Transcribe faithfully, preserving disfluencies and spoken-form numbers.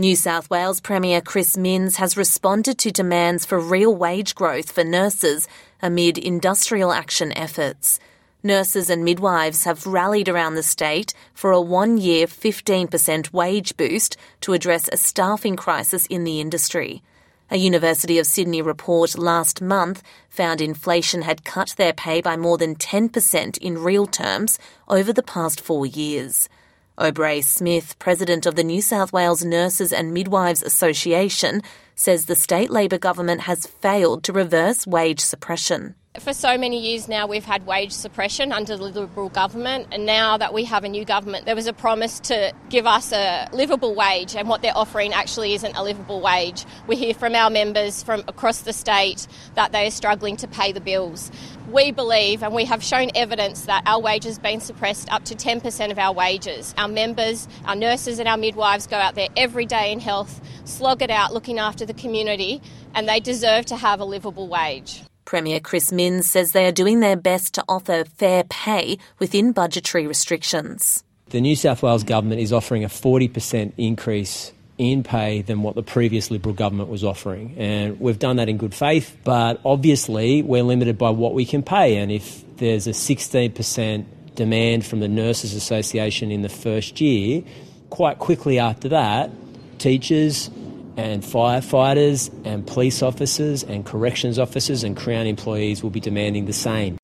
New South Wales Premier Chris Minns has responded to demands for real wage growth for nurses amid industrial action efforts. Nurses and midwives have rallied around the state for a one-year fifteen percent wage boost to address a staffing crisis in the industry. A University of Sydney report last month found inflation had cut their pay by more than ten percent in real terms over the past four years. Aubrey Smith, president of the New South Wales Nurses and Midwives Association, says the state Labor government has failed to reverse wage suppression. For so many years now we've had wage suppression under the Liberal government, and now that we have a new government there was a promise to give us a livable wage, and what they're offering actually isn't a livable wage. We hear from our members from across the state that they are struggling to pay the bills. We believe, and we have shown evidence, that our wages have been suppressed up to ten percent of our wages. Our members, our nurses and our midwives go out there every day in health, slog it out looking after the community, and they deserve to have a livable wage. Premier Chris Minns says they are doing their best to offer fair pay within budgetary restrictions. The New South Wales government is offering a forty percent increase in pay than what the previous Liberal government was offering. And we've done that in good faith, but obviously we're limited by what we can pay. And if there's a sixteen percent demand from the Nurses Association in the first year, quite quickly after that, teachers and firefighters and police officers and corrections officers and Crown employees will be demanding the same.